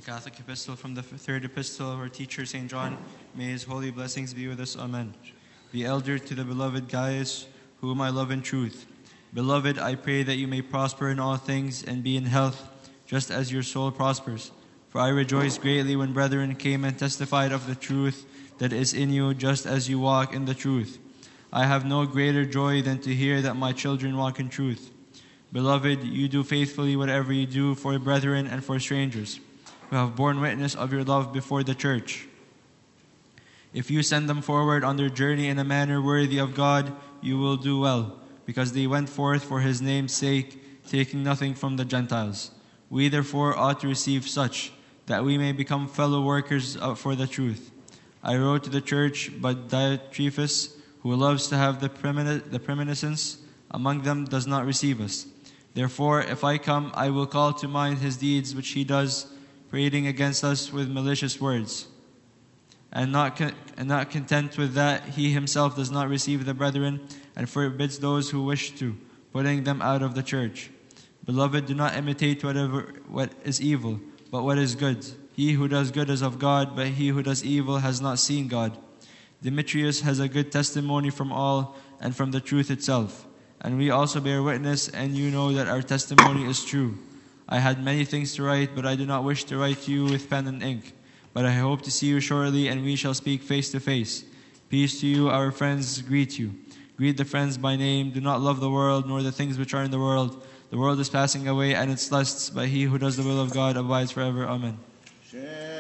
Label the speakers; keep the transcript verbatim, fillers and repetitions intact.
Speaker 1: Catholic Epistle from the third epistle of our teacher, Saint John. May his holy blessings be with us. Amen. The elder to the beloved Gaius, whom I love in truth. Beloved, I pray that you may prosper in all things and be in health, just as your soul prospers. For I rejoiced greatly when brethren came and testified of the truth that is in you, just as you walk in the truth. I have no greater joy than to hear that my children walk in truth. Beloved, you do faithfully whatever you do for brethren and for strangers, who have borne witness of your love before the church. If you send them forward on their journey in a manner worthy of God, you will do well, because they went forth for his name's sake, taking nothing from the Gentiles. We therefore ought to receive such, that we may become fellow workers for the truth. I wrote to the church, but Diotrephes, who loves to have the, preemin- the preeminence among them, does not receive us. Therefore, if I come, I will call to mind his deeds which he does, prating against us with malicious words. And not, con- and not content with that, he himself does not receive the brethren, and forbids those who wish to, putting them out of the church. Beloved, do not imitate whatever what is evil, but what is good. He who does good is of God, but he who does evil has not seen God. Demetrius has a good testimony from all, and from the truth itself. And we also bear witness, and you know that our testimony is true. I had many things to write, but I do not wish to write to you with pen and ink. But I hope to see you shortly, and we shall speak face to face. Peace to you, our friends greet you. Greet the friends by name. Do not love the world, nor the things which are in the world. The world is passing away, and its lusts, but he who does the will of God abides forever. Amen.